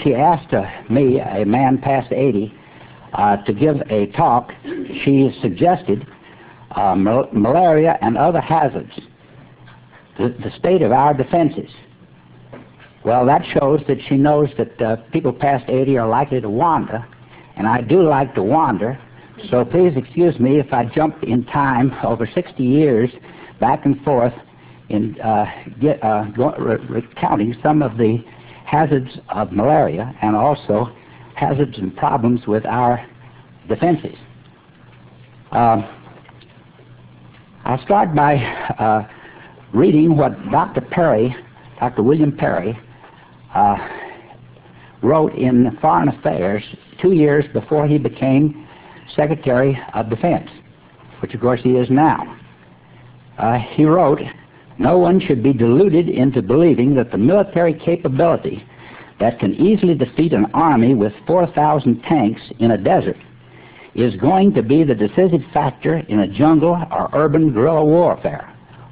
she asked me, a man past 80, to give a talk. She suggested malaria and other hazards, the state of our defenses. Well, that shows that she knows that people past 80 are likely to wander, and I do like to wander, so please excuse me if I jump in time over 60 years back and forth in recounting some of the hazards of malaria and also hazards and problems with our defenses. I'll start by reading what Dr. William Perry, wrote in Foreign Affairs 2 years before he became Secretary of Defense, which of course he is now. He wrote, "No one should be deluded into believing that the military capability that can easily defeat an army with 4,000 tanks in a desert is going to be the decisive factor in a jungle or urban guerrilla warfare."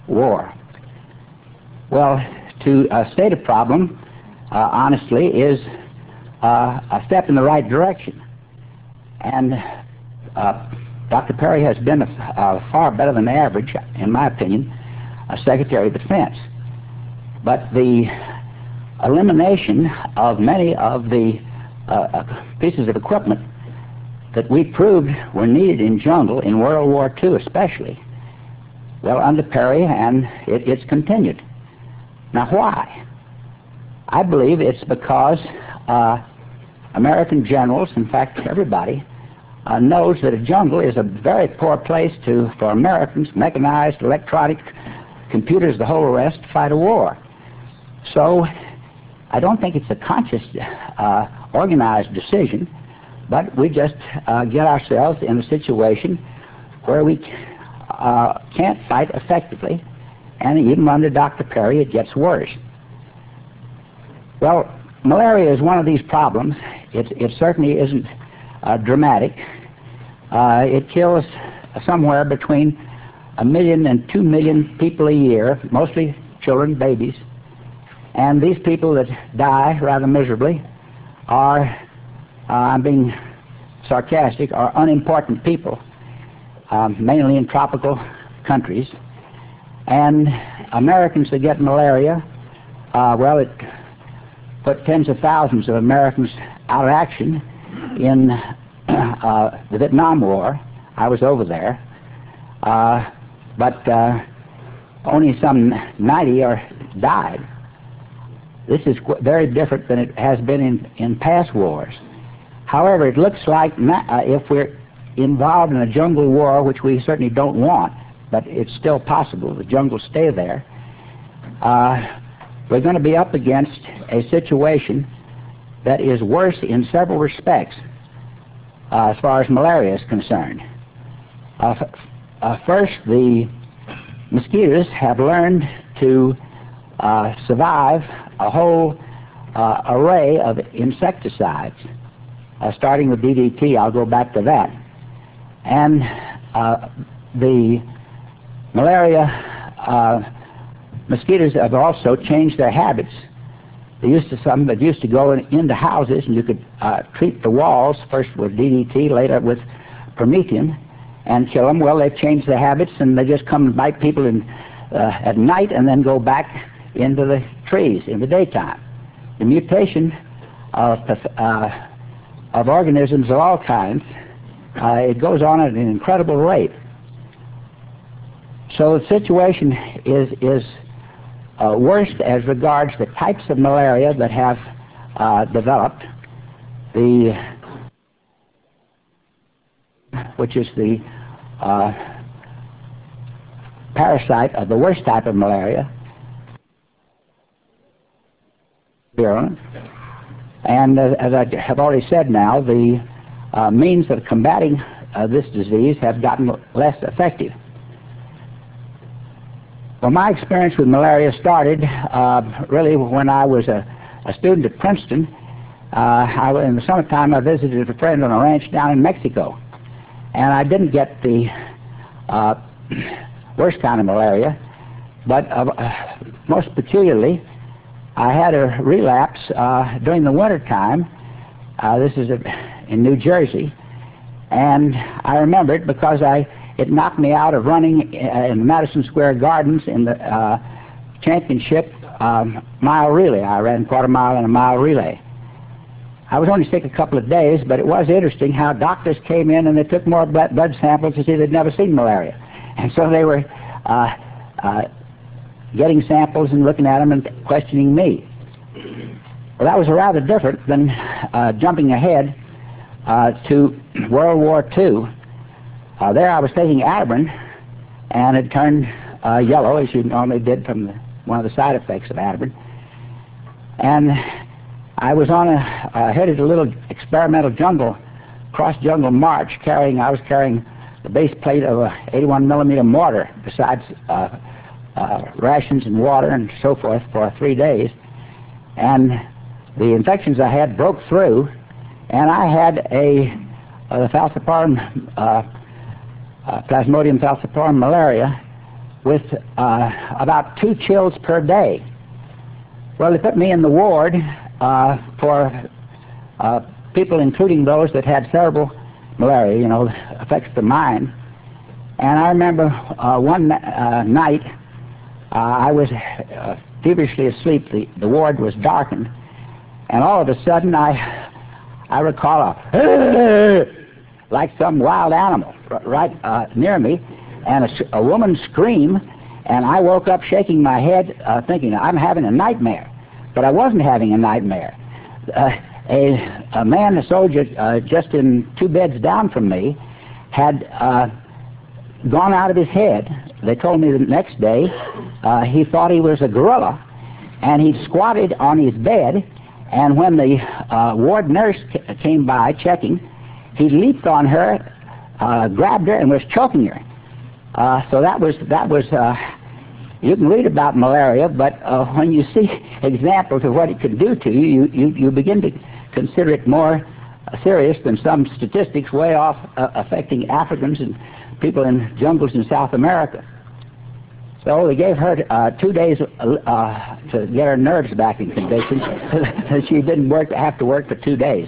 Well, to state a problem, honestly, is a step in the right direction. And Dr. Perry has been far better than average, in my opinion, a Secretary of Defense. But the elimination of many of the pieces of equipment that we proved were needed in jungle in World War II especially, well, under Perry, and it's continued. Now, why? I believe it's because American generals, in fact everybody, knows that a jungle is a very poor place for Americans, mechanized, electronic, computers, the whole rest, to fight a war. So I don't think it's a conscious, organized decision, but we just get ourselves in a situation where we can't fight effectively, and even under Dr. Perry it gets worse. Well, malaria is one of these problems. It certainly isn't dramatic. It kills somewhere between 1 million and 2 million people a year, mostly children, babies. And these people that die rather miserably are, I'm being sarcastic, are unimportant people, mainly in tropical countries. And Americans that get malaria, well, it put tens of thousands of Americans out of action in the Vietnam War. I was over there. But only some 90 died. This is very different than it has been in past wars. However, it looks like if we're involved in a jungle war, which we certainly don't want, but it's still possible, the jungles stay there, we're going to be up against a situation that is worse in several respects as far as malaria is concerned. First, the mosquitoes have learned to survive a whole array of insecticides, starting with DDT. I'll go back to that. And the malaria mosquitoes have also changed their habits. Some that used to go into houses, and you could treat the walls first with DDT, later with Promethean, and kill them. Well, they've changed their habits, and they just come and bite people at night and then go back into the trees in the daytime. The mutation of organisms of all kinds, it goes on at an incredible rate. So the situation is worst as regards the types of malaria that have developed, which is the parasite of the worst type of malaria, virulent. And as I have already said now, the means of combating this disease have gotten less effective. Well, my experience with malaria started really when I was a student at Princeton. In the summertime, I visited a friend on a ranch down in Mexico, and I didn't get the worst kind of malaria, but most peculiarly, I had a relapse during the winter time. This is in New Jersey, and I remember it because it knocked me out of running in Madison Square Gardens in the championship mile relay. I ran quarter mile and a mile relay. I was only sick a couple of days, but it was interesting how doctors came in and they took more blood samples to see they'd never seen malaria. And so they were getting samples and looking at them and questioning me. Well, that was rather different than jumping ahead to World War II. There I was taking Atirbren, and it turned yellow, as you normally did from one of the side effects of Atirbren. And I was headed a little experimental cross-jungle march, I was carrying the base plate of a 81 millimeter mortar, besides rations and water and so forth for 3 days. And the infections I had broke through, and I had the falciparum, Plasmodium falciparum malaria, with about 2 chills per day. Well, they put me in the ward for people, including those that had cerebral malaria, you know, affects the mind. And I remember one night I was feverishly asleep. The ward was darkened, and all of a sudden I recall like some wild animal right near me, and a woman's scream, and I woke up shaking my head, thinking I'm having a nightmare. But I wasn't having a nightmare. A man, a soldier, just in 2 beds down from me, had gone out of his head. They told me the next day he thought he was a gorilla, and he'd squatted on his bed, and when the ward nurse came by checking, he leaped on her, grabbed her, and was choking her. So that was you can read about malaria, but when you see examples of what it can do to you, you begin to consider it more serious than some statistics way off affecting Africans and people in jungles in South America. So they gave her 2 days to get her nerves back in condition. She didn't have to work for 2 days.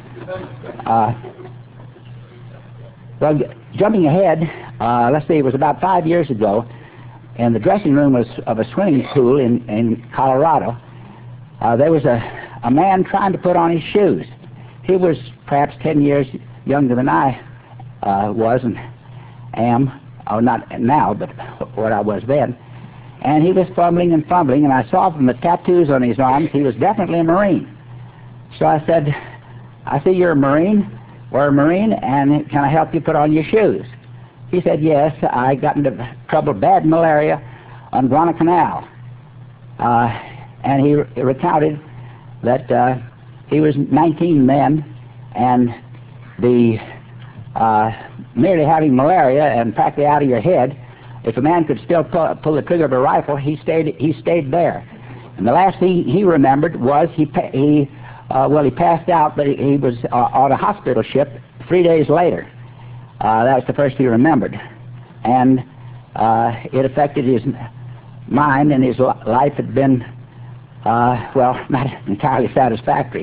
Well, jumping ahead, let's see, it was about 5 years ago, in the dressing room of a swimming pool in Colorado. There was a man trying to put on his shoes. He was perhaps 10 years younger than I was and am, or not now, but what I was then. And he was fumbling, and I saw from the tattoos on his arms he was definitely a Marine. So I said, I see you're a Marine, or a Marine, and can I help you put on your shoes? He said, yes, I got into trouble, bad malaria on Guadalcanal. And he recounted that he was 19 men, and the merely having malaria and practically out of your head, if a man could still pull the trigger of a rifle, he stayed there. And the last thing he remembered was he passed out, but he was on a hospital ship 3 days later. That was the first he remembered, and it affected his mind, and his life had been, well, not entirely satisfactory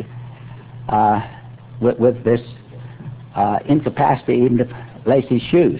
with this incapacity even to lace his shoes.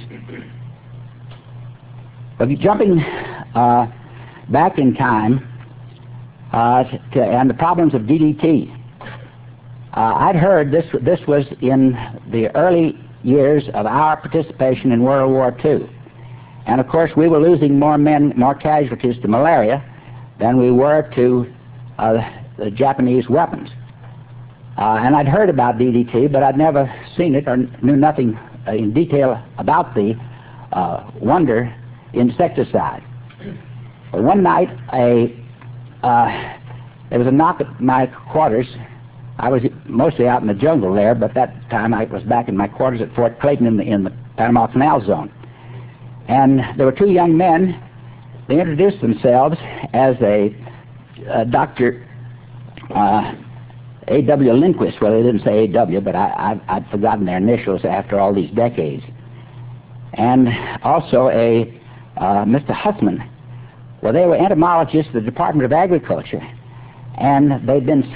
But jumping back in time and the problems of DDT, I'd heard this was in the early years of our participation in World War II. And of course we were losing more casualties to malaria than we were to the Japanese weapons. And I'd heard about DDT, but I'd never seen it or knew nothing in detail about the wonder insecticide. But one night there was a knock at my quarters. I was mostly out in the jungle there, but that time I was back in my quarters at Fort Clayton in the Panama Canal Zone. And there were 2 young men. They introduced themselves as a Dr. A.W. Lindquist. Well, they didn't say A.W., but I'd forgotten their initials after all these decades. And also a Mr. Hussman. Well, they were entomologists of the Department of Agriculture. and they'd been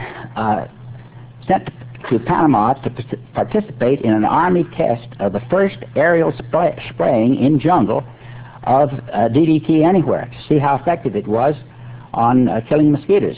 sent to Panama to participate in an Army test of the first aerial spraying in jungle of DDT anywhere, to see how effective it was on killing mosquitoes.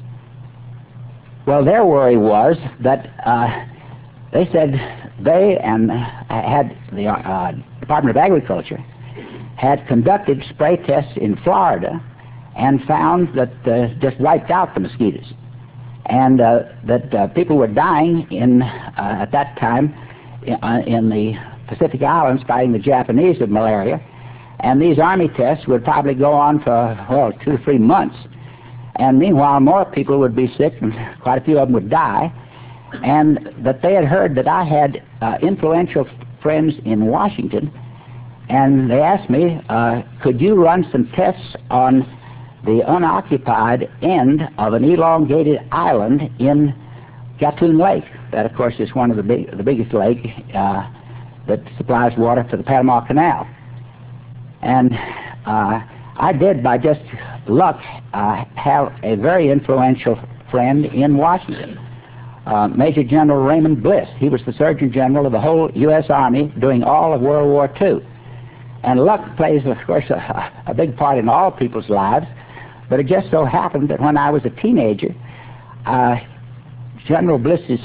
Well, their worry was that they said they had the Department of Agriculture had conducted spray tests in Florida and found that just wiped out the mosquitoes, and that people were dying at that time in the Pacific Islands fighting the Japanese with malaria, and these Army tests would probably go on for, well, 2 or 3 months, and meanwhile more people would be sick and quite a few of them would die, and that they had heard that I had influential friends in Washington, and they asked me, could you run some tests on the unoccupied end of an elongated island in Gatun Lake. That, of course, is one of the biggest lake that supplies water for the Panama Canal. And I did, by just luck, have a very influential friend in Washington, Major General Raymond Bliss. He was the Surgeon General of the whole U.S. Army during all of World War II. And luck plays, of course, a big part in all people's lives. But it just so happened that when I was a teenager, General Bliss's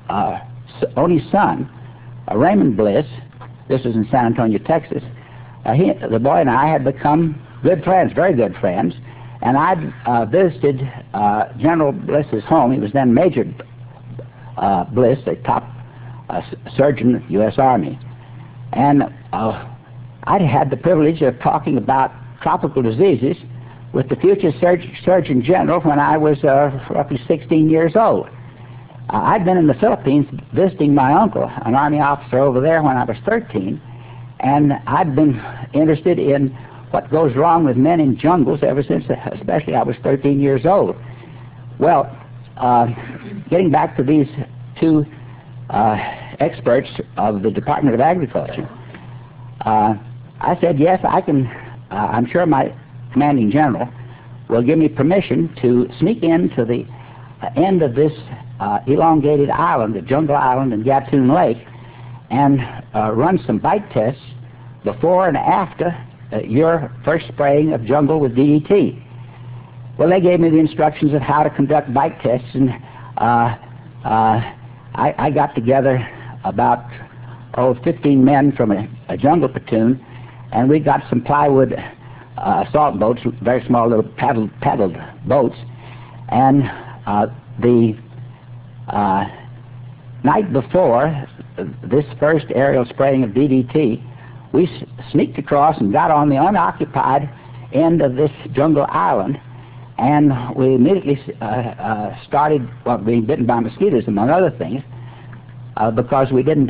only son, Raymond Bliss, this was in San Antonio, Texas, the boy and I had become good friends, very good friends, and I'd visited General Bliss's home. He was then Major Bliss, the top surgeon, U.S. Army. And I'd had the privilege of talking about tropical diseases with the future Surgeon General when I was roughly 16 years old. I'd been in the Philippines visiting my uncle, an Army officer over there, when I was 13, and I'd been interested in what goes wrong with men in jungles ever since, especially I was 13 years old. Well, getting back to these two experts of the Department of Agriculture, I said, yes, I can, I'm sure my commanding general will give me permission to sneak into the end of this elongated island, the jungle island in Gatun Lake, and run some bite tests before and after your first spraying of jungle with DDT. Well, they gave me the instructions of how to conduct bite tests, and I got together about 15 men from a jungle platoon, and we got some plywood salt boats, very small little paddled boats, and the night before this first aerial spraying of DDT, we sneaked across and got on the unoccupied end of this jungle island, and we immediately started being bitten by mosquitoes, among other things, because we didn't,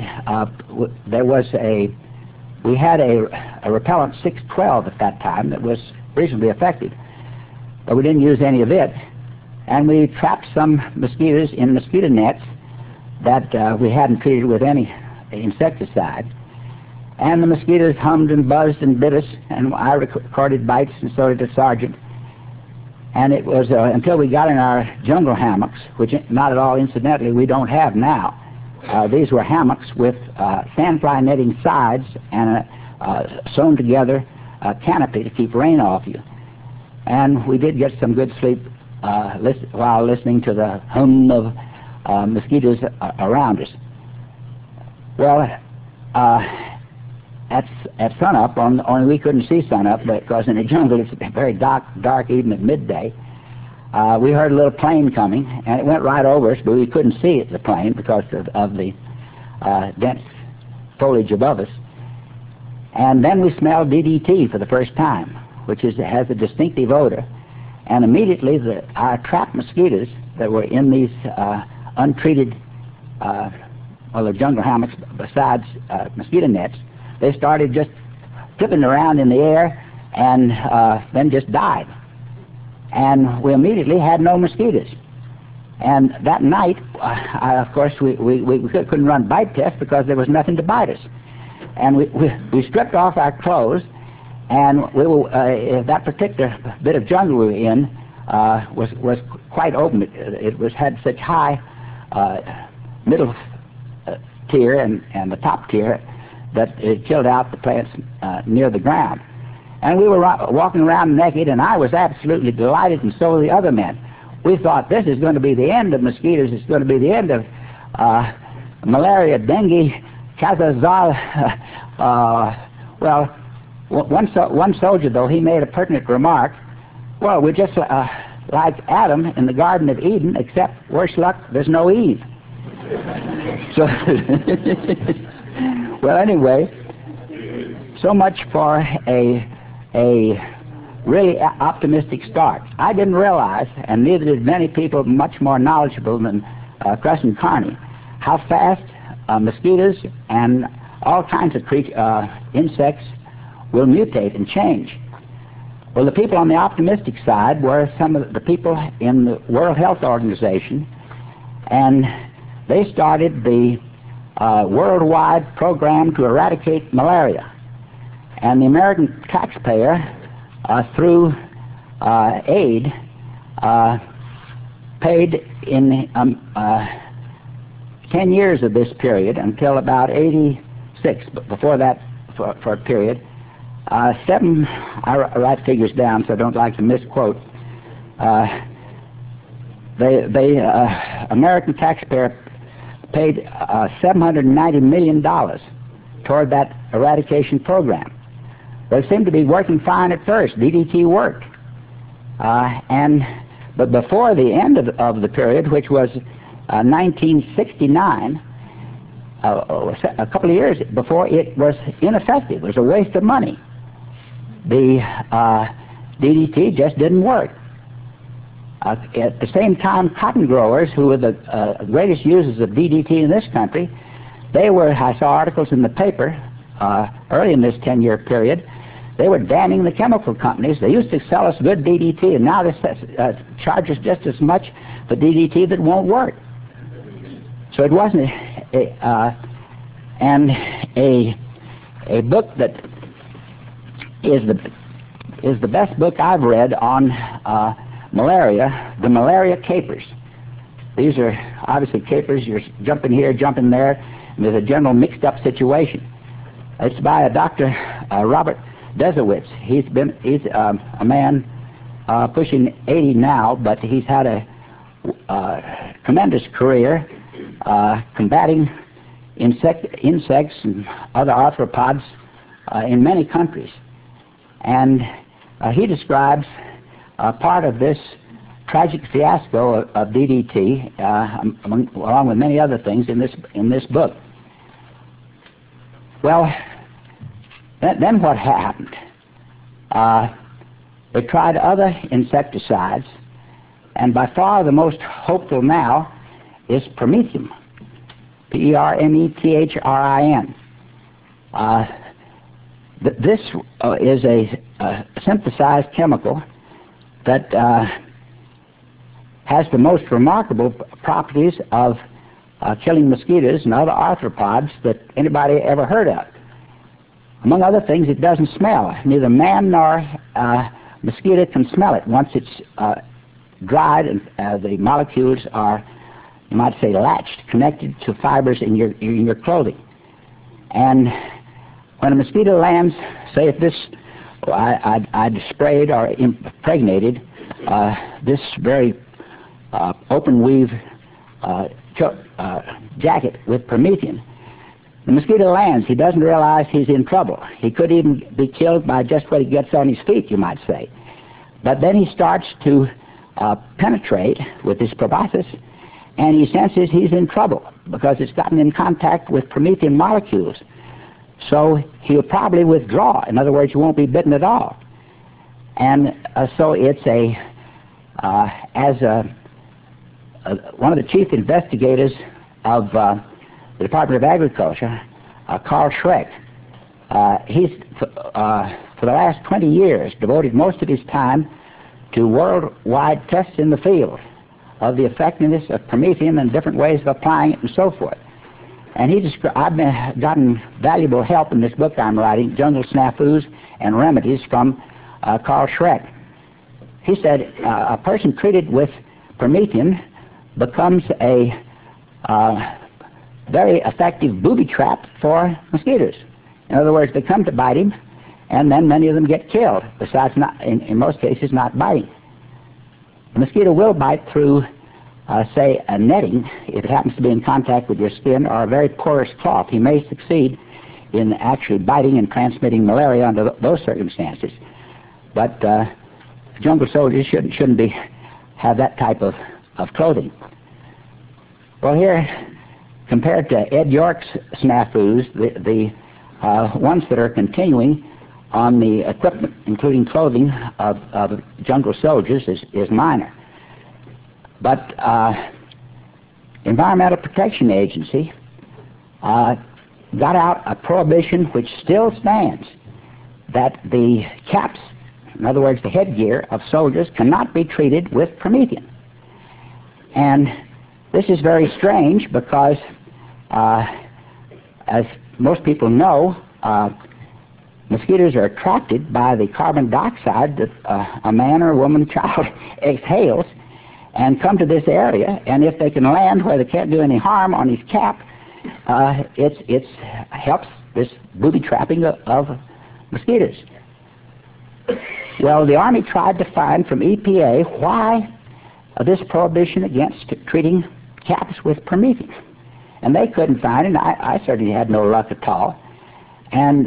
we had a repellent 612 at that time that was reasonably effective, but we didn't use any of it, and we trapped some mosquitoes in mosquito nets that we hadn't treated with any insecticide, and the mosquitoes hummed and buzzed and bit us, and I recorded bites, and so did the sergeant. And it was until we got in our jungle hammocks, which not at all incidentally we don't have now. These were hammocks with sandfly netting sides and a sewn together canopy to keep rain off you. And we did get some good sleep while listening to the hum of mosquitoes around us. Well, at sunup, only we couldn't see sunup because in the jungle it's very dark even at midday. We heard a little plane coming, and it went right over us, but we couldn't see the plane because of the dense foliage above us. And then we smelled DDT for the first time, which has a distinctive odor. And immediately our trapped mosquitoes that were in these untreated the jungle hammocks besides mosquito nets, they started just flipping around in the air and then just died. And we immediately had no mosquitoes. And that night, of course, we couldn't run bite tests because there was nothing to bite us. And we stripped off our clothes, and we were, that particular bit of jungle we were in was quite open. It had such high middle tier and the top tier that it killed out the plants near the ground. And we were walking around naked, and I was absolutely delighted, and so were the other men. We thought, this is going to be the end of mosquitoes. It's going to be the end of malaria, dengue, Kazazal. Well, one soldier, though, he made a pertinent remark. Well, we're just like Adam in the Garden of Eden, except, worse luck, there's no Eve. So, well, anyway, so much for a really optimistic start. I didn't realize, and neither did many people much more knowledgeable than Crescent Carney, how fast mosquitoes and all kinds of insects will mutate and change. Well, the people on the optimistic side were some of the people in the World Health Organization, and they started the worldwide program to eradicate malaria. And the American taxpayer, through aid, paid in 10 years of this period until about 86, but before that, for a period, I write figures down so I don't like to misquote. The American taxpayer paid $790 million toward that eradication program. They seemed to be working fine at first. DDT worked. But before the end of the period, which was 1969, a couple of years before, it was ineffective. It was a waste of money. The DDT just didn't work. At the same time, cotton growers, who were the greatest users of DDT in this country, I saw articles in the paper early in this 10-year period, they were damning the chemical companies. They used to sell us good DDT, and now they charge us just as much for DDT that won't work. So it wasn't a book that is the best book I've read on malaria, The Malaria Capers. These are obviously capers. You're jumping here, jumping there, and there's a general mixed-up situation. It's by a Dr. Robert Desowitz. He's a man pushing 80 now, but he's had a tremendous career combating insects and other arthropods in many countries. And he describes part of this tragic fiasco of DDT, along with many other things, in this book. Well, then what happened? They tried other insecticides, and by far the most hopeful now is Permethrin, P-E-R-M-E-T-H-R-I-N. This is a synthesized chemical that has the most remarkable properties of killing mosquitoes and other arthropods that anybody ever heard of. Among other things, it doesn't smell. Neither man nor mosquito can smell it. Once it's dried and the molecules are, you might say, latched, connected to fibers in your clothing. And when a mosquito lands, say if this, I'd sprayed or impregnated this very open weave jacket with Permethrin. The mosquito lands. He doesn't realize he's in trouble. He could even be killed by just what he gets on his feet, you might say. But then he starts to penetrate with his proboscis, and he senses he's in trouble because it's gotten in contact with Permethrin molecules. So he'll probably withdraw. In other words, he won't be bitten at all. And so it's one of the chief investigators of the Department of Agriculture, Carl Schreck, he's for the last 20 years devoted most of his time to worldwide tests in the field of the effectiveness of Permethrin and different ways of applying it and so forth. And I've gotten valuable help in this book I'm writing, Jungle Snafus and Remedies, from Carl Schreck. he said a person treated with Promethean becomes a very effective booby trap for mosquitoes. In other words, they come to bite him, and then many of them get killed, besides not, in most cases, not biting. The mosquito will bite through, say, a netting, if it happens to be in contact with your skin, or a very porous cloth. He may succeed in actually biting and transmitting malaria under those circumstances. But jungle soldiers shouldn't have that type of clothing. Well, here, compared to Ed York's snafus, the ones that are continuing on the equipment, including clothing, of jungle soldiers is minor. But Environmental Protection Agency got out a prohibition which still stands, that the caps, in other words, the headgear of soldiers, cannot be treated with Promethean. And this is very strange because, as most people know, mosquitoes are attracted by the carbon dioxide that a man or a woman, child exhales, and come to this area, and if they can land where they can't do any harm on his cap, it helps this booby trapping of mosquitoes. Well, the Army tried to find from EPA why this prohibition against treating caps with Promethean, and they couldn't find it. I certainly had no luck at all. And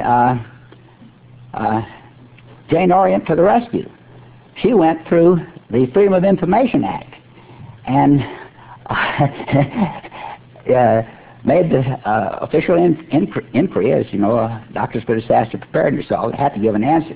Jane Orient to the rescue. She went through the Freedom of Information Act and made the official inquiry. As you know, doctors for disaster preparedness, so they had to give an answer.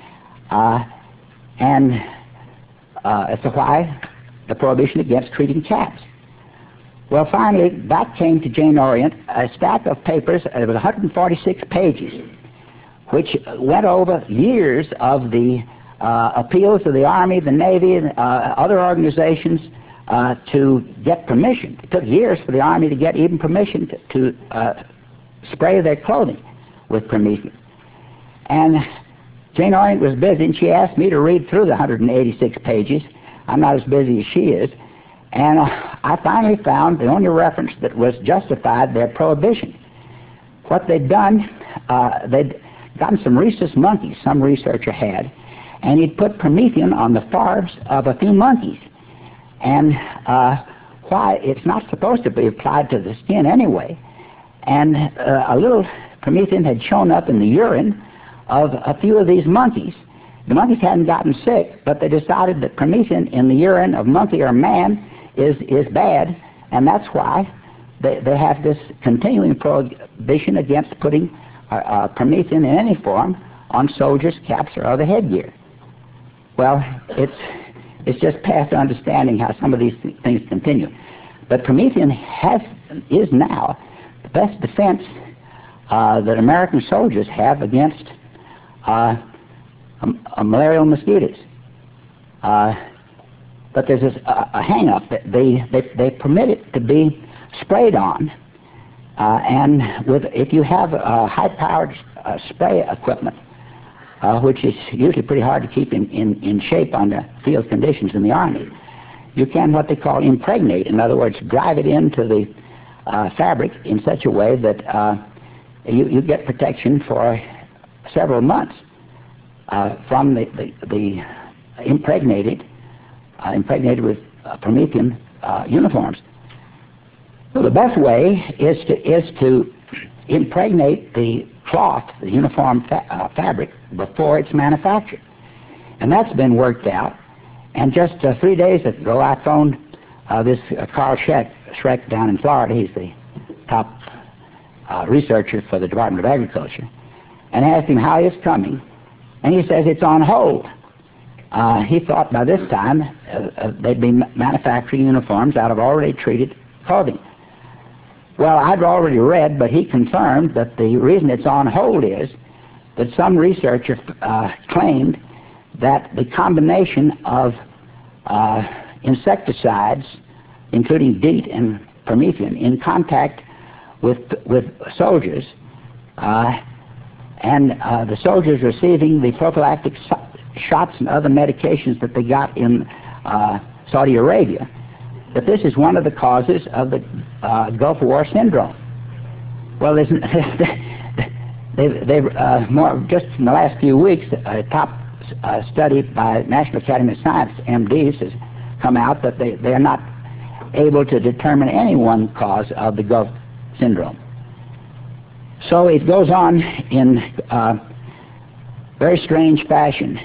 And as to why the prohibition against treating caps. Well, finally, back came to Jane Orient a stack of papers. It was 146 pages, which went over years of the appeals of the Army, the Navy, and other organizations to get permission. It took years for the Army to get even permission to spray their clothing with Promethean. And Jane Orient was busy, and she asked me to read through the 186 pages. I'm not as busy as she is. And I finally found the only reference that was justified their prohibition. What they'd done, they'd gotten some rhesus monkeys, some researcher had, and he'd put Promethean on the farbs of a few monkeys. And why it's not supposed to be applied to the skin anyway. And a little Promethean had shown up in the urine of a few of these monkeys. The monkeys hadn't gotten sick, but they decided that Promethean in the urine of monkey or man is bad, and that's why they have this continuing prohibition against putting Promethean in any form on soldiers' caps or other headgear. Well, it's just past understanding how some of these things continue. But Promethean is now the best defense that American soldiers have against malarial mosquitoes. But there's a hang-up. They permit it to be sprayed on, and if you have high-powered spray equipment, which is usually pretty hard to keep in shape under field conditions in the Army, you can what they call impregnate. In other words, drive it into the fabric in such a way that you get protection for several months from the impregnated with Promethean uniforms. So the best way is to impregnate the cloth, the uniform fabric, before it's manufactured. And that's been worked out. And just 3 days ago, I phoned this Carl Schreck down in Florida. He's the top researcher for the Department of Agriculture, and asked him how it's coming. And he says it's on hold. He thought by this time they'd be manufacturing uniforms out of already treated clothing. Well, I'd already read, but he confirmed that the reason it's on hold is that some researcher claimed that the combination of insecticides, including DEET and Promethean, in contact with soldiers, and the soldiers receiving the prophylactic shots and other medications that they got in Saudi Arabia, that this is one of the causes of the Gulf War syndrome. Well, they've just in the last few weeks, a top study by National Academy of Science, MDs, has come out that they are not able to determine any one cause of the Gulf syndrome. So it goes on in very strange fashion.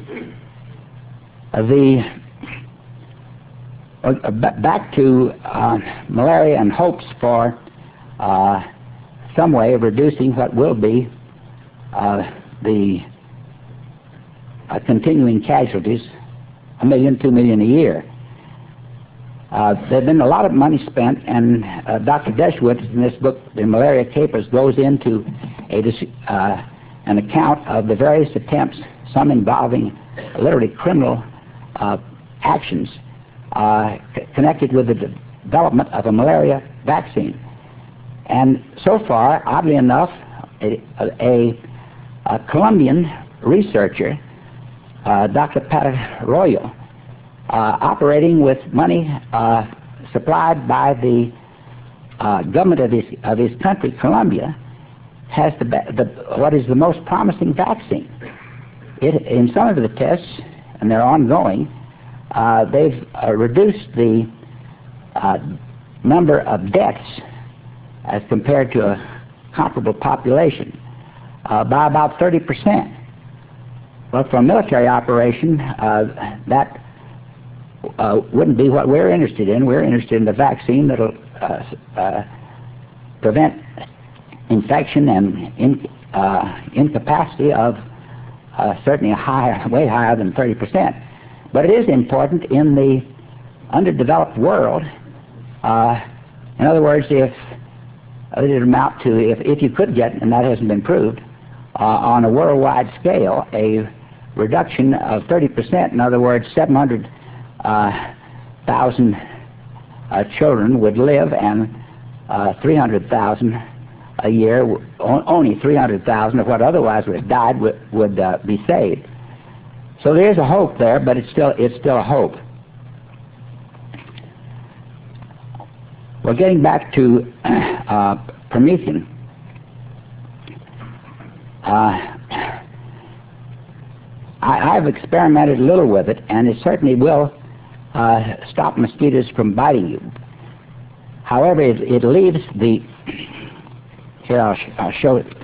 Back to malaria and hopes for some way of reducing what will be the continuing casualties, 1 million, 2 million a year. There's been a lot of money spent, and Dr. Deshwood, in this book, The Malaria Capers, goes into an account of the various attempts, some involving literally criminal actions, connected with the development of a malaria vaccine. And so far, oddly enough, a Colombian researcher, Dr. Patarroyo, operating with money supplied by the government of his country, Colombia, has what is the most promising vaccine. In some of the tests, and they're ongoing, they've reduced the number of deaths as compared to a comparable population by about 30%. Well, for a military operation, that wouldn't be what we're interested in. We're interested in the vaccine that'll prevent infection and incapacity of certainly way higher than 30%. But it is important in the underdeveloped world. In other words, if it amount to, if you could get, and that hasn't been proved, on a worldwide scale, a reduction of 30%, in other words, 700,000 children would live, and 300,000 a year, only 300,000 of what otherwise would have died would be saved. So there is a hope there, but it's still a hope. Well, getting back to Promethean, I've experimented a little with it, and it certainly will stop mosquitoes from biting you. However, it leaves the... Here, I'll show it.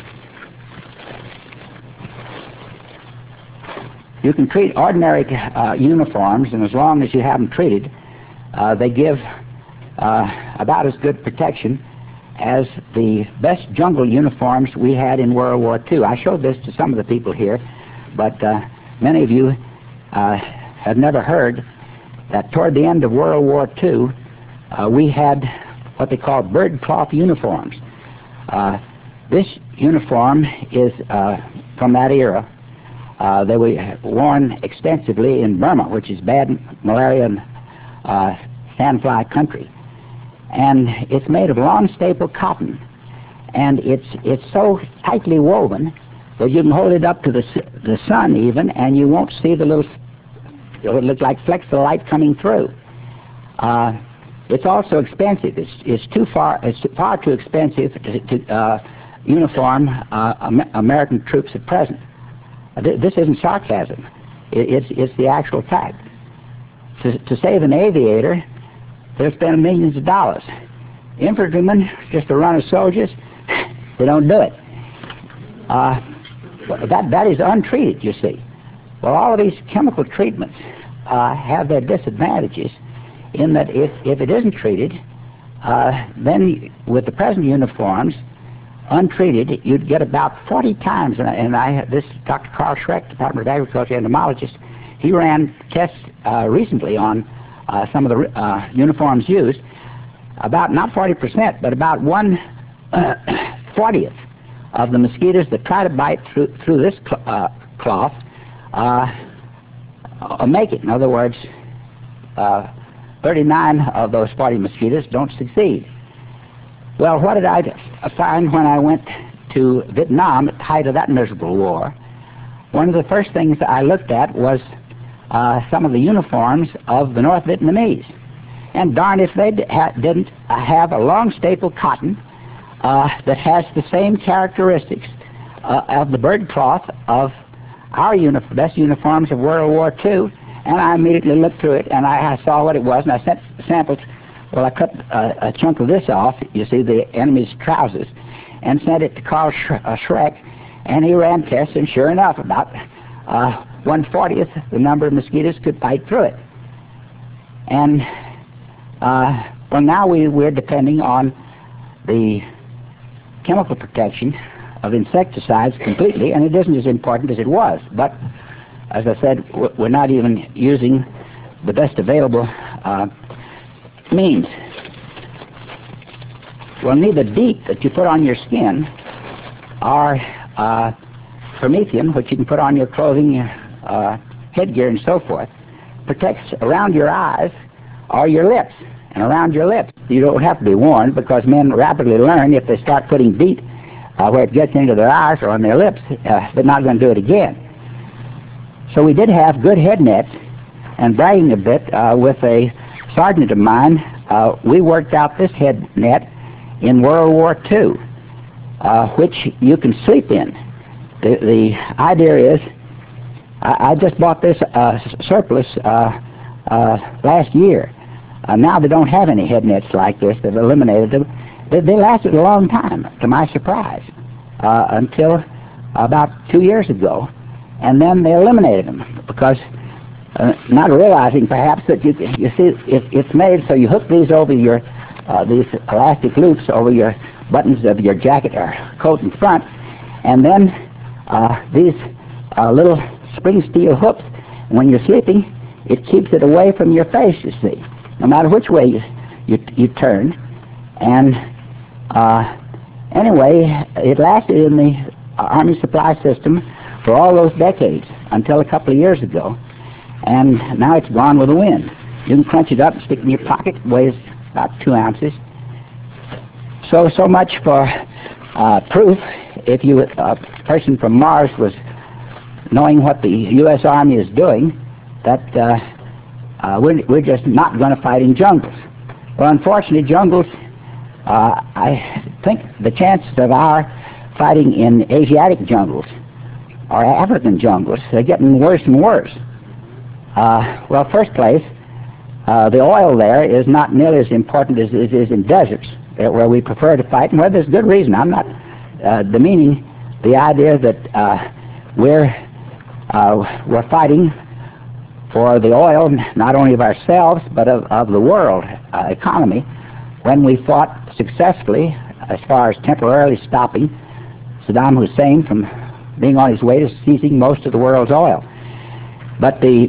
You can treat ordinary uniforms, and as long as you have them treated, they give about as good protection as the best jungle uniforms we had in World War II. I showed this to some of the people here, but many of you have never heard that toward the end of World War II, we had what they call bird cloth uniforms. This uniform is from that era. They were worn extensively in Burma, which is bad malaria and sandfly country. And it's made of long staple cotton, and it's so tightly woven that you can hold it up to the sun even, and you won't see the little, it'll look like flecks of light coming through. It's also expensive. It's far too expensive to uniform American troops at present. This isn't sarcasm. It's the actual fact. To save an aviator, they'll spend millions of dollars. Infantrymen, just a run of soldiers, they don't do it. That is untreated, you see. Well, all of these chemical treatments have their disadvantages in that if it isn't treated, then with the present uniforms, untreated, you'd get about 40 times, this Dr. Carl Schreck, Department of Agriculture entomologist, he ran tests recently on some of the uniforms used, about not 40%, but about 1/40th of the mosquitoes that try to bite through this cloth make it. In other words, 39 of those 40 mosquitoes don't succeed. Well, what did I find when I went to Vietnam at the height of that miserable war? one of the first things I looked at was some of the uniforms of the North Vietnamese. And darn if they didn't have a long staple cotton that has the same characteristics of the bird cloth of our best uniforms of World War II. And I immediately looked through it, and I saw what it was, and I sent samples. Well, I cut a chunk of this off, you see, the enemy's trousers, and sent it to Carl Schreck, and he ran tests, and sure enough, about 1/40th the number of mosquitoes could fight through it. And well, now we're depending on the chemical protection of insecticides completely, and it isn't as important as it was. But as I said, we're not even using the best available means. Well, neither DEET that you put on your skin or promethium, which you can put on your clothing, headgear, and so forth, protects around your eyes or your lips. And around your lips, you don't have to be warned, because men rapidly learn if they start putting DEET where it gets into their eyes or on their lips, they're not going to do it again. So we did have good head nets, and bragging a bit with a sergeant of mine, we worked out this head net in World War II, which you can sleep in. The idea is, I just bought this surplus last year. Now they don't have any head nets like this. They've eliminated them. They lasted a long time, to my surprise, until about 2 years ago. And then they eliminated them because, not realizing perhaps that you see, it's made so you hook these over your, these elastic loops over your buttons of your jacket or coat in front, and then these little spring steel hooks, when you're sleeping, it keeps it away from your face, you see, no matter which way you turn. And anyway, it lasted in the Army supply system for all those decades until a couple of years ago, and now it's gone with the wind. You can crunch it up and stick it in your pocket. It weighs about 2 ounces. So much for proof. If you, a person from Mars, was knowing what the U.S. Army is doing, that we're just not going to fight in jungles. Well, unfortunately, jungles, I think the chances of our fighting in Asiatic jungles or African jungles, they're getting worse and worse. Well, first place, the oil there is not nearly as important as it is in deserts, where we prefer to fight, and where there's good reason. I'm not demeaning the idea that we're fighting for the oil, not only of ourselves, but of the world economy, when we fought successfully, as far as temporarily stopping Saddam Hussein from being on his way to seizing most of the world's oil. But the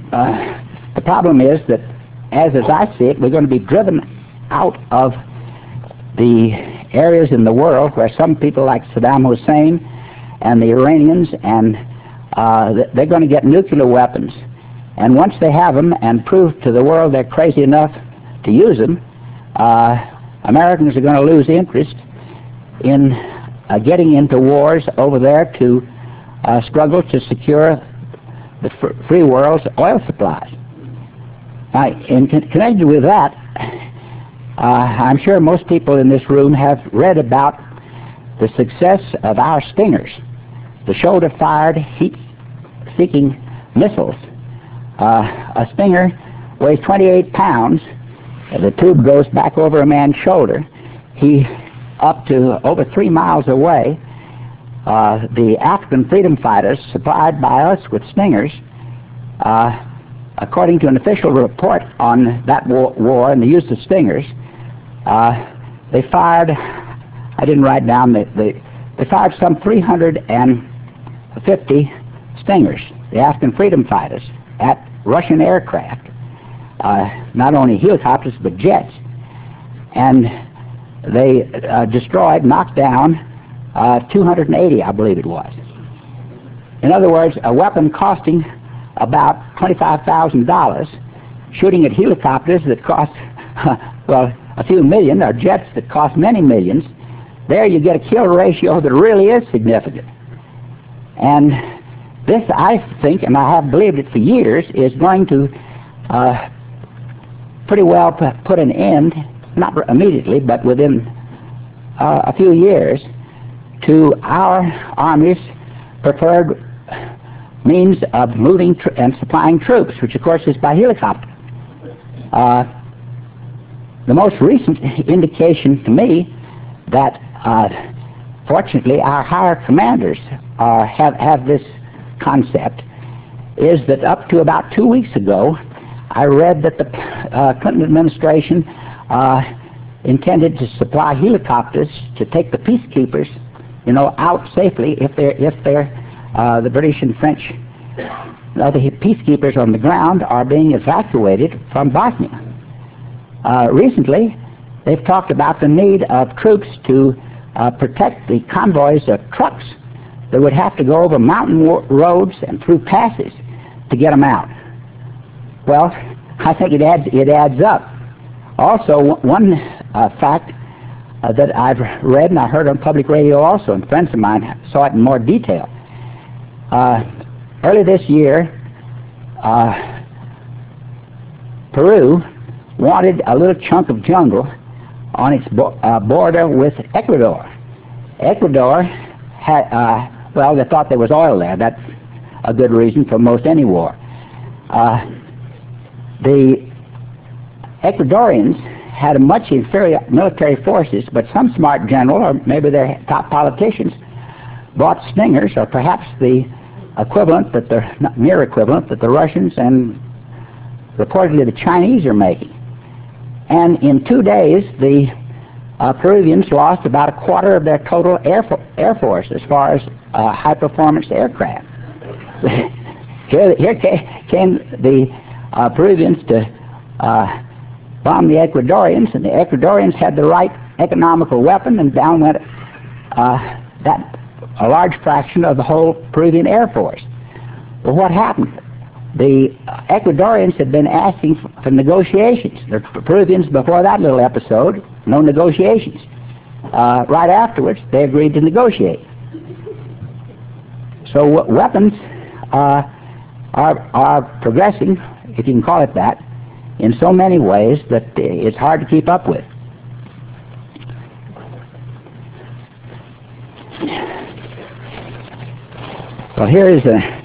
problem is that, as I see it, we're going to be driven out of the areas in the world where some people like Saddam Hussein and the Iranians, and they're going to get nuclear weapons. And once they have them and prove to the world they're crazy enough to use them, Americans are going to lose interest in getting into wars over there to struggle to secure the free world's oil supplies. In connection with that, I'm sure most people in this room have read about the success of our Stingers, the shoulder-fired, heat-seeking missiles. A Stinger weighs 28 pounds. The tube goes back over a man's shoulder. He up to over 3 miles away. The African freedom fighters supplied by us with Stingers, according to an official report on that war and the use of Stingers, they fired, I didn't write down, they fired some 350 Stingers, the African freedom fighters, at Russian aircraft, not only helicopters but jets. And they destroyed, knocked down 280, I believe it was. In other words, a weapon costing about $25,000, shooting at helicopters that cost, well, a few million, or jets that cost many millions. There you get a kill ratio that really is significant. And This, I think, and I have believed it for years, is going to pretty well put an end, not immediately, but within a few years, to our Army's preferred means of moving and supplying troops, which of course is by helicopter. The most recent indication to me that fortunately our higher commanders have this concept is that up to about 2 weeks ago I read that the Clinton administration intended to supply helicopters to take the peacekeepers, you know, out safely if the British and French the peacekeepers on the ground are being evacuated from Bosnia. Recently, they've talked about the need of troops to protect the convoys of trucks that would have to go over mountain roads and through passes to get them out. Well, I think it adds up. Also, one fact that I've read and I heard on public radio also, and friends of mine saw it in more detail. Early this year, Peru wanted a little chunk of jungle on its border with Ecuador. Ecuador had, well, they thought there was oil there. That's a good reason for most any war. The Ecuadorians had a much inferior military forces, but some smart general, or maybe their top politicians, bought Stingers, or perhaps the equivalent, that the near equivalent, that the Russians and reportedly the Chinese are making. And in 2 days, the Peruvians lost about a quarter of their total air force as far as high-performance aircraft. Here came the Peruvians to bomb the Ecuadorians, and the Ecuadorians had the right economical weapon, and down went a large fraction of the whole Peruvian Air Force. Well, what happened? The Ecuadorians had been asking for negotiations. The Peruvians, before that little episode, no negotiations. Right afterwards, they agreed to negotiate. So weapons are progressing, if you can call it that, in so many ways that it's hard to keep up with. Well, here's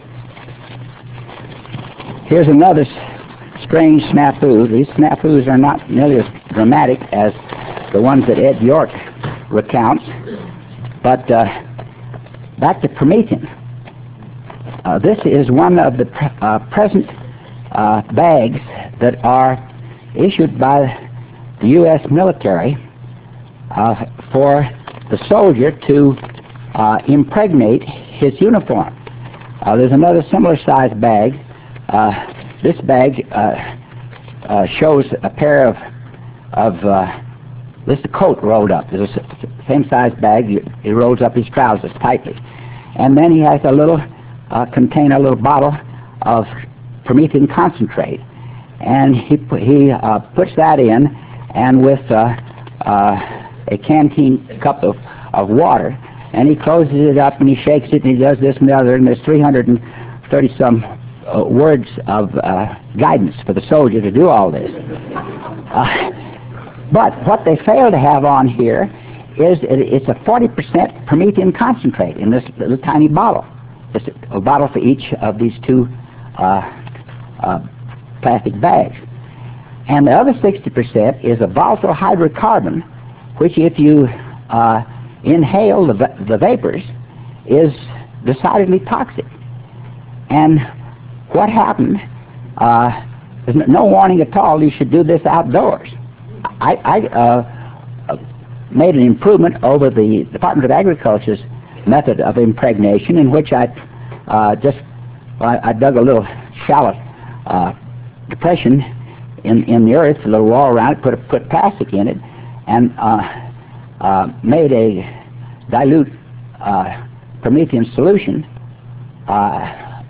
another strange snafu. These snafus are not nearly as dramatic as the ones that Ed York recounts, but back to Promethean. This is one of the present bags that are issued by the U.S. military for the soldier to impregnate his uniform. There's another similar sized bag. This bag shows a pair of this is a coat rolled up. There's a same size bag. He rolls up his trousers tightly, and then he has a little container, a little bottle of Promethean concentrate, and he puts that in, and with a canteen cup of water, and he closes it up and he shakes it and he does this and the other, and there's 330 some words of guidance for the soldier to do all this. But what they fail to have on here is it's a 40% Promethean concentrate in this little tiny bottle. It's a bottle for each of these two plastic bags. And the other 60% is a volatile hydrocarbon, which if you inhale the vapors is decidedly toxic. And what happened, there's no warning at all, you should do this outdoors. I made an improvement over the Department of Agriculture's method of impregnation, in which I dug a little shallow depression in the earth, a little wall around it, put plastic in it, and made a dilute Promethean solution, half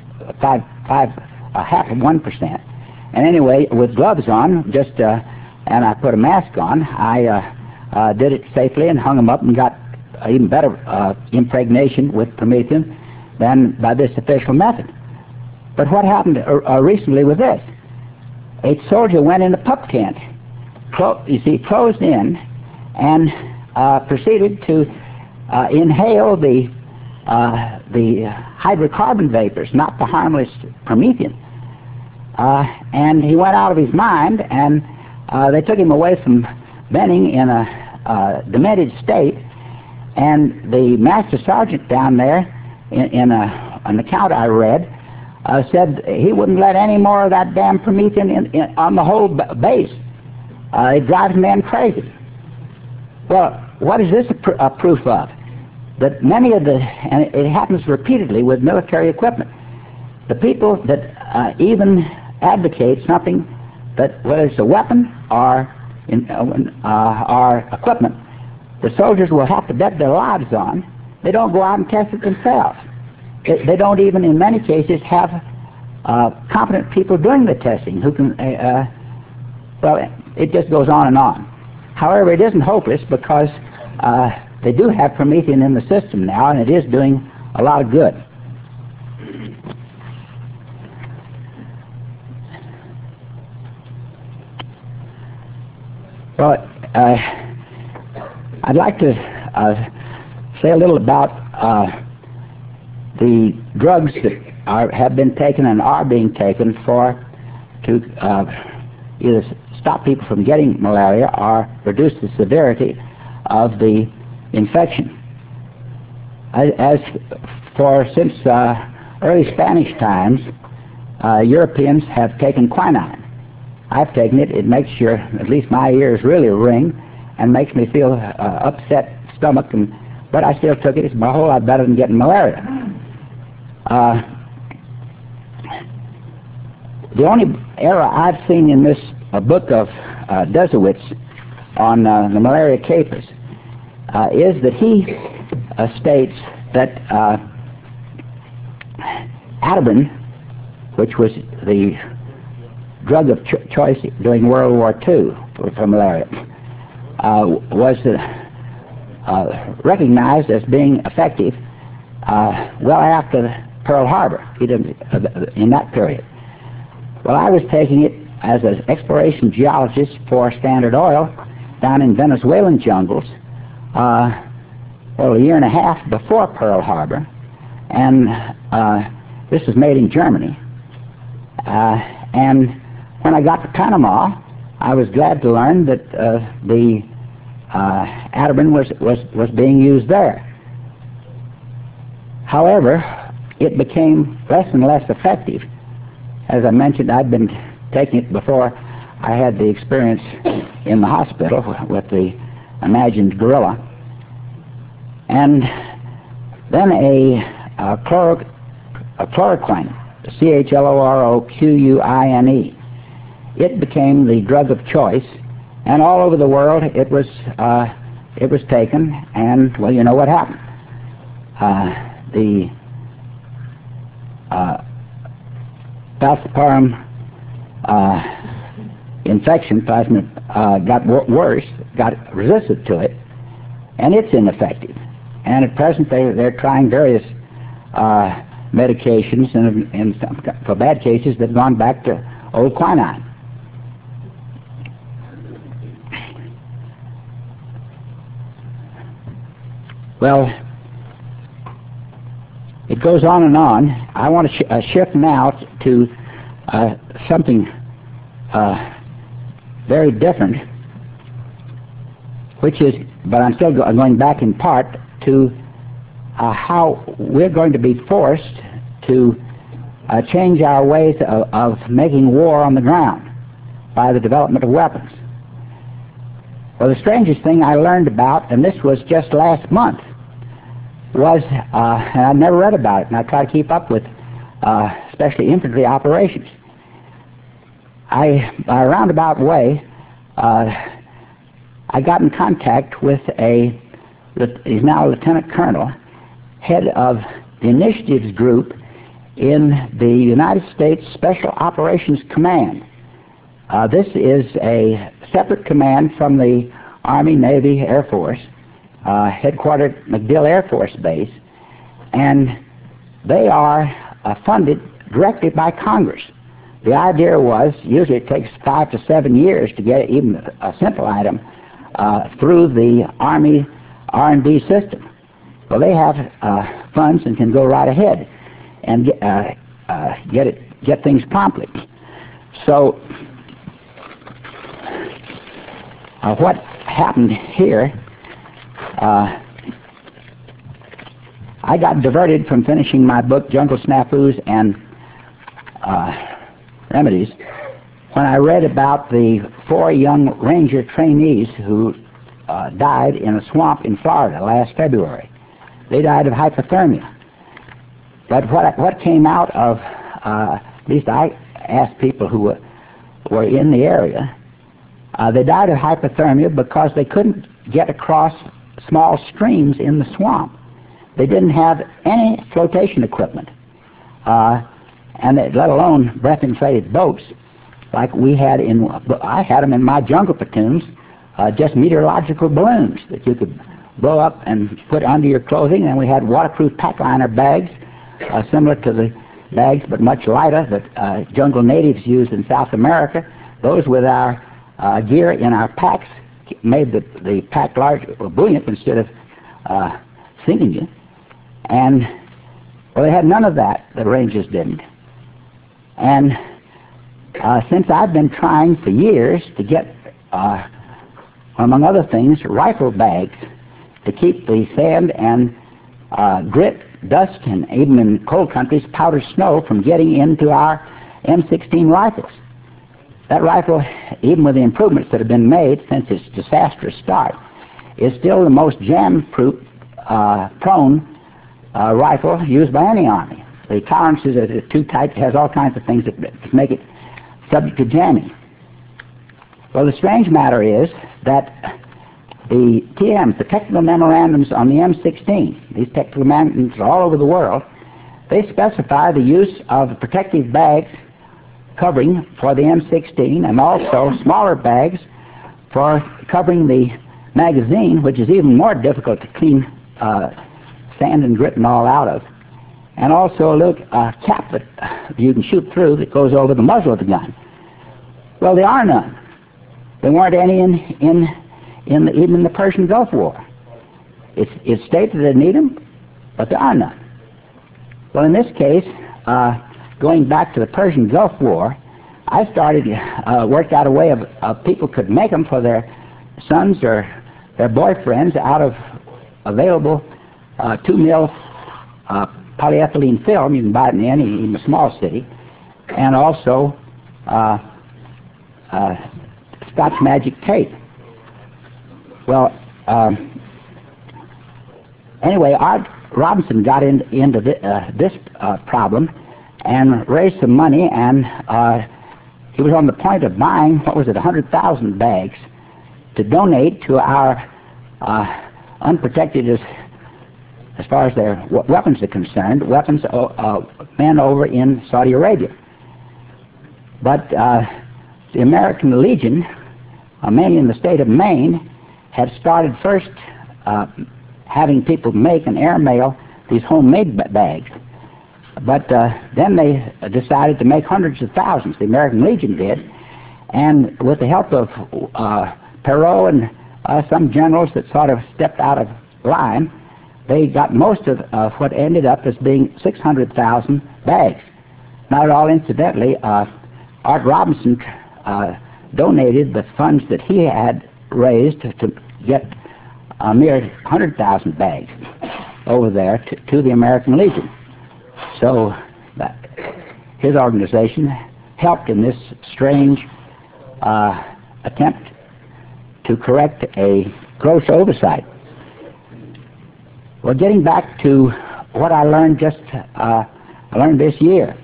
of 1%. And anyway, with gloves on, and I put a mask on, I did it safely and hung them up and got even better impregnation with Promethean. than by this official method. But what happened recently with this? A soldier went in a pup tent, closed in, and proceeded to inhale the hydrocarbon vapors, not the harmless promethium. And he went out of his mind, and they took him away from Benning in a demented state, and the master sergeant down there, in an account I read, said he wouldn't let any more of that damn promethium on the whole base. It drives men crazy. Well, what is this a proof of? That many of the, and it happens repeatedly with military equipment, the people that even advocate something that, whether it's a weapon or equipment, the soldiers will have to bet their lives on, they don't go out and test it themselves. They don't even, in many cases, have competent people doing the testing who can, well, it just goes on and on. However, it isn't hopeless, because they do have promethium in the system now, and it is doing a lot of good. Well, I'd like to say a little about the drugs that have been taken and are being taken to either stop people from getting malaria or reduce the severity of the infection. Since early Spanish times, Europeans have taken quinine. I've taken it. It makes at least my ears really ring, and makes me feel upset stomach, but I still took it. It's a whole lot better than getting malaria. The only error I've seen in this book of Desowitz on the malaria capers is that he states that Ativan, which was the drug of choice during World War II for malaria, was recognized as being effective well after Pearl Harbor, in that period. Well, I was taking it as an exploration geologist for Standard Oil down in Venezuelan jungles a year and a half before Pearl Harbor, and this was made in Germany. And when I got to Panama, I was glad to learn that the Ativan was being used there. However, it became less and less effective. As I mentioned, I'd been taking it before I had the experience in the hospital with the imagined gorilla. And then a chloroquine, CHLOROQUINE, it became the drug of choice, and all over the world it was taken, and well, you know what happened. The falciparum infection, plasma, got worse, got resistant to it, and it's ineffective. And at present they're trying various medications, and for bad cases they've gone back to old quinine. Well, it goes on and on. I want to shift now to something very different, which is, but I'm still going back in part to how we're going to be forced to change our ways of making war on the ground by the development of weapons. Well, the strangest thing I learned about, and this was just last month, was, and I never read about it, and I try to keep up with especially infantry operations. By a roundabout way, I got in contact with he's now a lieutenant colonel, head of the initiatives group in the United States Special Operations Command. This is a separate command from the Army, Navy, Air Force, headquartered at MacDill Air Force Base, and they are funded directly by Congress. The idea was, usually it takes 5 to 7 years to get even a simple item through the Army R&D system. Well, they have funds and can go right ahead and get things promptly. So what happened here, I got diverted from finishing my book, Jungle Snafus and Remedies, when I read about the 4 young ranger trainees who died in a swamp in Florida last February. They died of hypothermia. But what came out of, at least I asked people who were in the area, they died of hypothermia because they couldn't get across small streams in the swamp. They didn't have any flotation equipment, and let alone breath-inflated boats like we had I had them in my jungle platoons, just meteorological balloons that you could blow up and put under your clothing, and we had waterproof packliner bags, similar to the bags but much lighter that jungle natives used in South America. Those with our gear in our packs made the pack large or buoyant instead of sinking you. And well, they had none of that. The Rangers didn't. And since I've been trying for years to get, among other things, rifle bags to keep the sand and grit, dust, and even in cold countries, powdered snow from getting into our M16 rifles. That rifle, even with the improvements that have been made since its disastrous start, is still the most jam-proof, prone rifle used by any army. The tolerances are too tight. It has all kinds of things that make it subject to jamming. Well, the strange matter is that the TMs, the technical memorandums on the M16, these technical memorandums all over the world, they specify the use of protective bags covering for the M16 and also smaller bags for covering the magazine, which is even more difficult to clean sand and grit and all out of, and also a little cap that you can shoot through that goes over the muzzle of the gun. Well, there are none. There weren't any even in the Persian Gulf War. It's stated they need them, but there are none. Well, in this case, going back to the Persian Gulf War, I started worked out a way of people could make them for their sons or their boyfriends out of available 2 mil polyethylene film. You can buy it in any small city, and also Scotch Magic tape. Well, anyway, Art Robinson got into this problem and raised some money, and he was on the point of buying, 100,000 bags to donate to our unprotected, as far as their weapons are concerned, men over in Saudi Arabia. But the American Legion, mainly in the state of Maine, had started first having people make and airmail these homemade bags. But then they decided to make hundreds of thousands, the American Legion did, and with the help of Perot and some generals that sort of stepped out of line, they got most of what ended up as being 600,000 bags. Not at all incidentally, Art Robinson donated the funds that he had raised to get a mere 100,000 bags over there to the American Legion. So his organization helped in this strange attempt to correct a gross oversight. Well, getting back to what I learned I learned this year.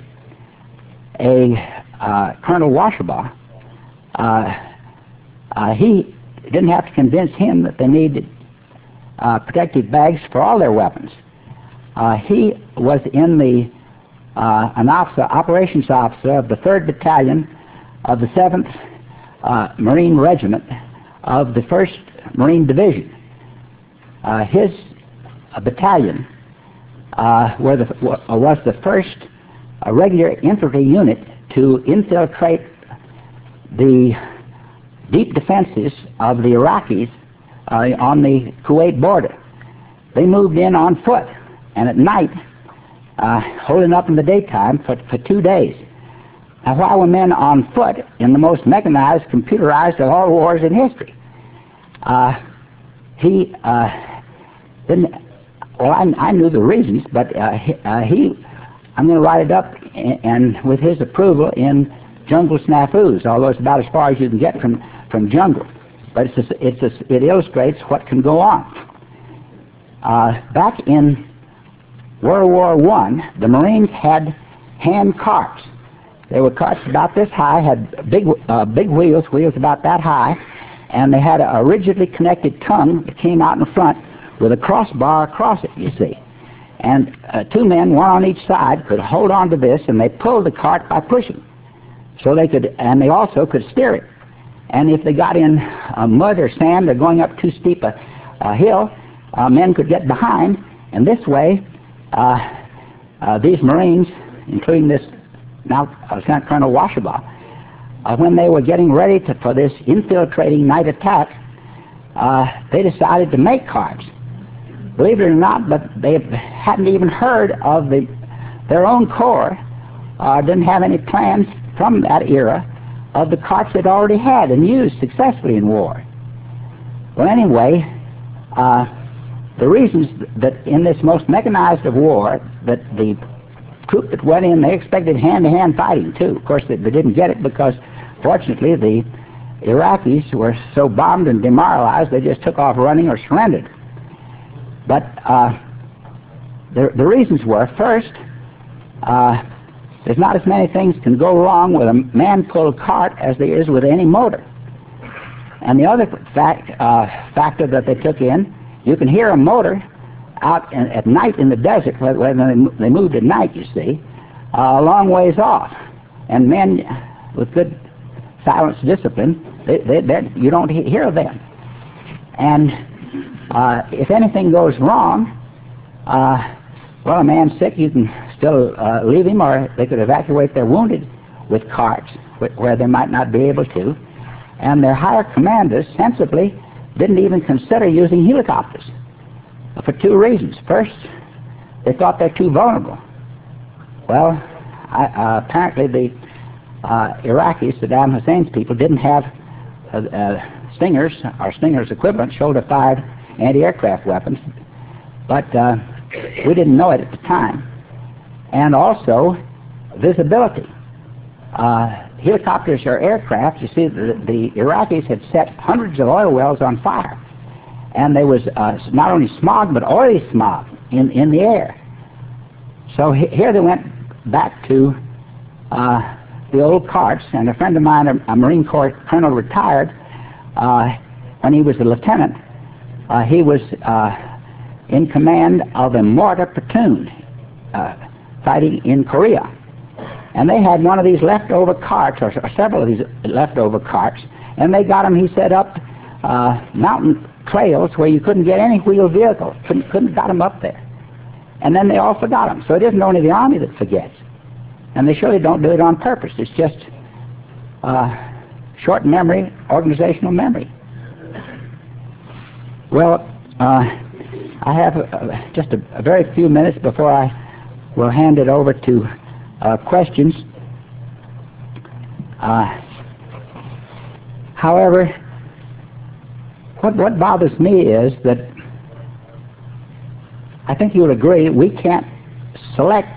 Colonel Washabaugh, he didn't have to convince him that they needed protective bags for all their weapons. He was in an operations officer of the 3rd Battalion of the 7th Marine Regiment of the 1st Marine Division. His battalion was the first regular infantry unit to infiltrate the deep defenses of the Iraqis on the Kuwait border. They moved in on foot, and at night, holding up in the daytime for 2 days. Now, why were men on foot in the most mechanized, computerized of all wars in history? He didn't. Well, I knew the reasons, but I'm going to write it up and with his approval in Jungle Snafus, although it's about as far as you can get from jungle. But it illustrates what can go on. Back in World War I, the Marines had hand carts. They were carts about this high, had big wheels about that high, and they had a rigidly connected tongue that came out in front with a crossbar across it, you see. And 2 men, one on each side, could hold on to this, and they pulled the cart by pushing. So they could, and they also could steer it. And if they got in mud or sand or going up too steep a hill, men could get behind, and this way, these Marines, including this now Lieutenant Colonel Washabaugh, when they were getting ready for this infiltrating night attack, they decided to make carts. Believe it or not, but they hadn't even heard of their own Corps, didn't have any plans from that era of the carts they'd already had and used successfully in war. Well, anyway, the reasons that in this most mechanized of war, that the troop that went in, they expected hand-to-hand fighting too. Of course, they didn't get it because, fortunately, the Iraqis were so bombed and demoralized they just took off running or surrendered. But the reasons were, first, there's not as many things can go wrong with a man-pulled cart as there is with any motor. And the other factor that they took in, you can hear a motor out at night in the desert, when they moved at night, you see, a long ways off. And men with good silence discipline, you don't hear them. And if anything goes wrong, well, a man's sick, you can still leave him, or they could evacuate their wounded with carts where they might not be able to. And their higher commanders sensibly didn't even consider using helicopters for 2 reasons. First, they thought they're too vulnerable. Well, apparently the Iraqis, Saddam Hussein's people, didn't have Stingers or Stingers equivalent shoulder-fired anti-aircraft weapons, but we didn't know it at the time. And also visibility. Helicopters or aircraft, you see, the Iraqis had set hundreds of oil wells on fire, and there was not only smog but oily smog in the air. So here they went back to the old carts, and a friend of mine, a Marine Corps colonel, retired when he was a lieutenant. He was in command of a mortar platoon fighting in Korea. And they had one of these leftover carts, or several of these leftover carts, and they got them, he said, up mountain trails where you couldn't get any wheeled vehicle. Couldn't got them up there. And then they all forgot them. So it isn't only the Army that forgets. And they surely don't do it on purpose. It's just short memory, organizational memory. Well, I have just a very few minutes before I will hand it over to questions. However, what bothers me is that I think you'll agree we can't select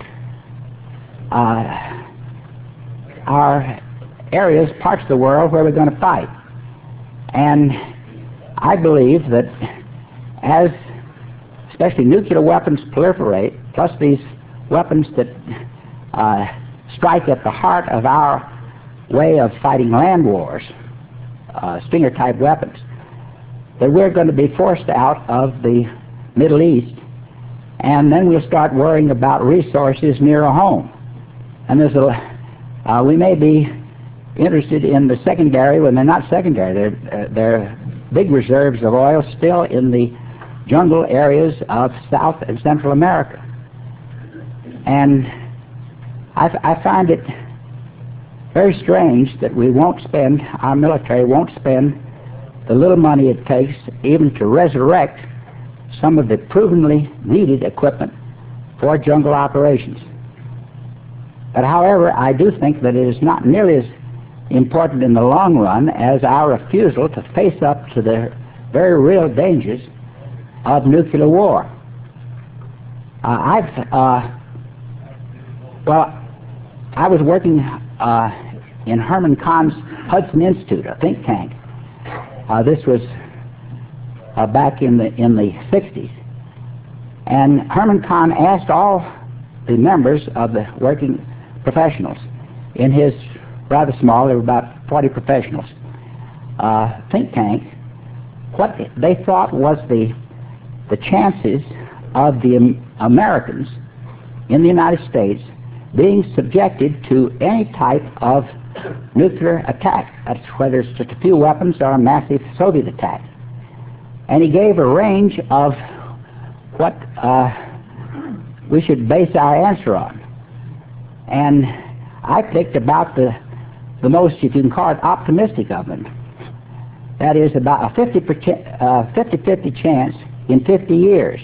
our areas, parts of the world where we're going to fight. And I believe that as especially nuclear weapons proliferate, plus these weapons that strike at the heart of our way of fighting land wars, Stinger-type weapons, that we're going to be forced out of the Middle East, and then we'll start worrying about resources near home. And there's we may be interested in the secondary when they're not secondary. They're big reserves of oil still in the jungle areas of South and Central America. And I find it very strange that we won't spend, our military won't spend the little money it takes even to resurrect some of the provenly needed equipment for jungle operations. But however, I do think that it is not nearly as important in the long run as our refusal to face up to the very real dangers of nuclear war. I was working in Herman Kahn's Hudson Institute, a think tank. This was back in the 60s. And Herman Kahn asked all the members of the working professionals in his rather small, there were about 40 professionals, think tank, what they thought was the chances of the Americans in the United States being subjected to any type of nuclear attack, that's whether it's just a few weapons or a massive Soviet attack. And he gave a range of what we should base our answer on. And I picked about the most, if you can call it, optimistic of them. That is about a 50-50 chance in 50 years.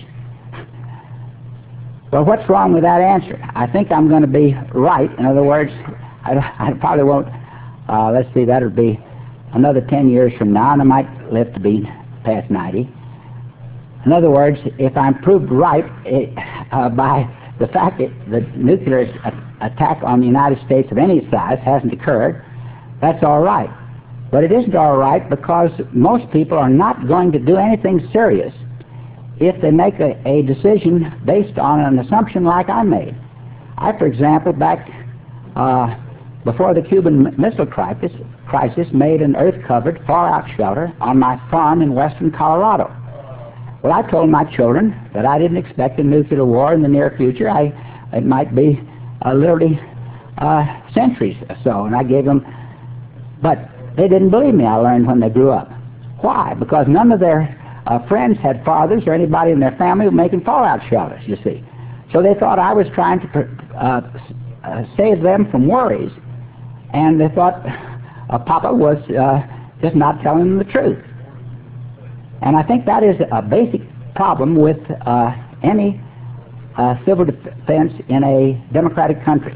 Well, what's wrong with that answer? I think I'm going to be right. In other words, I probably won't, let's see, that'll be another 10 years from now, and I might live to be past 90. In other words, if I'm proved right by the fact that the nuclear attack on the United States of any size hasn't occurred, that's all right. But it isn't all right because most people are not going to do anything serious if they make a decision based on an assumption like I made. I, for example, back before the Cuban Missile Crisis, made an earth-covered fallout shelter on my farm in western Colorado. Well, I told my children that I didn't expect a nuclear war in the near future. It might be literally centuries or so, and I gave them, but they didn't believe me, I learned when they grew up. Why? Because none of their friends had fathers or anybody in their family making fallout shelters, you see. So they thought I was trying to save them from worries, and they thought Papa was just not telling them the truth. And I think that is a basic problem with any civil defense in a democratic country.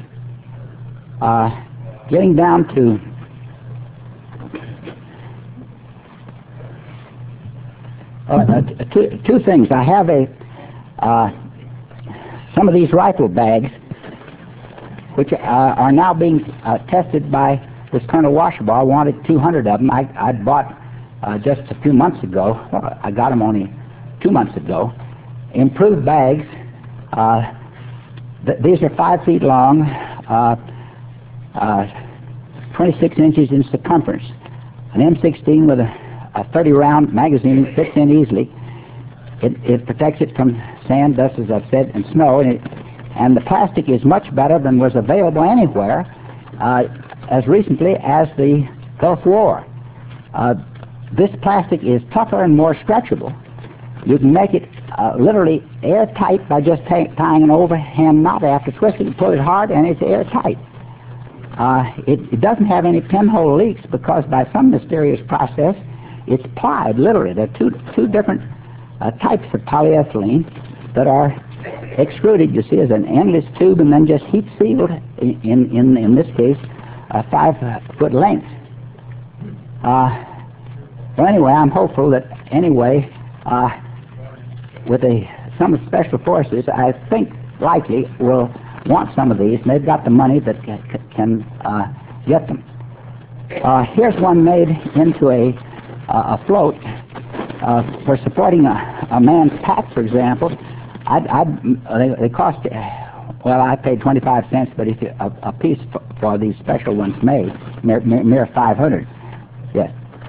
Getting down to two things. I have some of these rifle bags, which are now being tested by this Colonel Washabaugh. Wanted 200 of them. I bought just a few months ago. Well, I got them only 2 months ago. Improved bags. These are 5 feet long, 26 inches in circumference. An M16 with a 30-round magazine fits in easily. It protects it from sand, dust, as I've said, and snow, and the plastic is much better than was available anywhere as recently as the Gulf War. This plastic is tougher and more stretchable. You can make it literally airtight by just tying an overhand knot after twisting and pull it hard, and it's airtight. It doesn't have any pinhole leaks because by some mysterious process it's plied, literally. There are two different types of polyethylene that are extruded, you see, as an endless tube and then just heat sealed in this case, a 5-foot length. Well, anyway, I'm hopeful that anyway, with some of the special forces, I think likely will want some of these, and they've got the money that can get them. Here's one made into a float for supporting a man's pack, for example. They cost, well, I paid 25 cents, but if a piece for these special ones made, mere 500. Yes.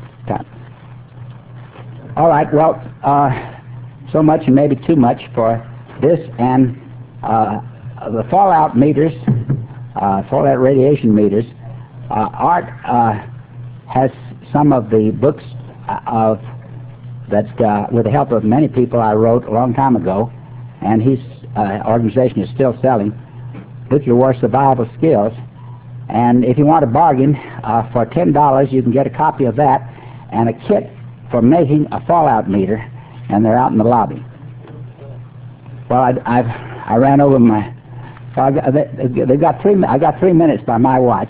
All right, well, so much and maybe too much for this, and the fallout meters, fallout radiation meters. Art has some of the books that, with the help of many people, I wrote a long time ago, and his organization is still selling. nuclear war survival skills. And if you want to bargain, for $10 you can get a copy of that and a kit for making a fallout meter, and they're out in the lobby. Well, I ran over my. They got 3. I got 3 minutes by my watch,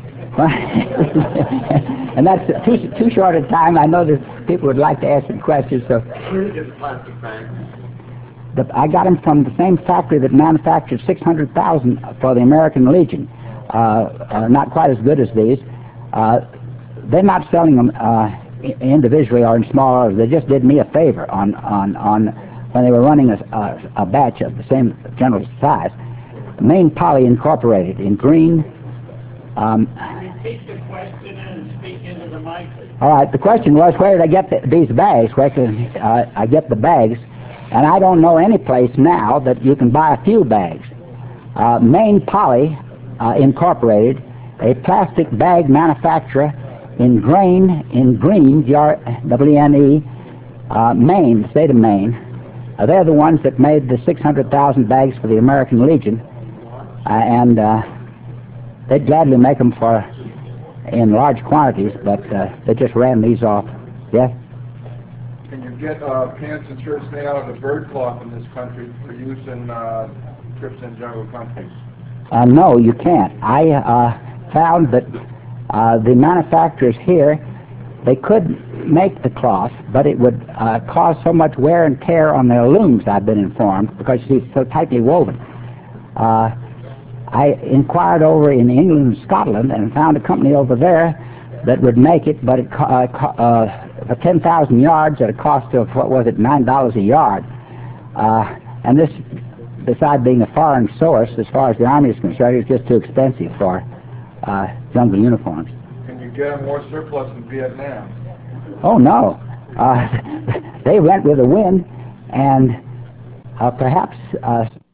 and that's too short a time. I know that people would like to ask some questions. So, where did you get the plastic bags? I got them from the same factory that manufactured 600,000 for the American Legion. Not quite as good as these. They're not selling them individually or in small orders. They just did me a favor on when they were running a batch of the same general size. Maine Poly Incorporated in green. Repeat the question and speak into the mic. All right. The question was, where did I get these bags? Where can I get the bags? And I don't know any place now that you can buy a few bags. Maine Poly Incorporated, a plastic bag manufacturer in green, G-R-W-N-E, Maine, state of Maine. They're the ones that made the 600,000 bags for the American Legion, and they'd gladly make them in large quantities, but they just ran these off. Yes? Can you get pants and shirts made out of the bird cloth in this country for use in trips in jungle countries? No, you can't. I found that the manufacturers here, they could make the cloth, but it would cause so much wear and tear on their looms, I've been informed, because it's so tightly woven. I inquired over in England and Scotland and found a company over there that would make it, but it for 10,000 yards at a cost of, what was it, $9 a yard. And this, besides being a foreign source, as far as the Army is concerned, is just too expensive for jungle uniforms. Can you get more surplus in Vietnam? Oh, no. They went with the wind, and perhaps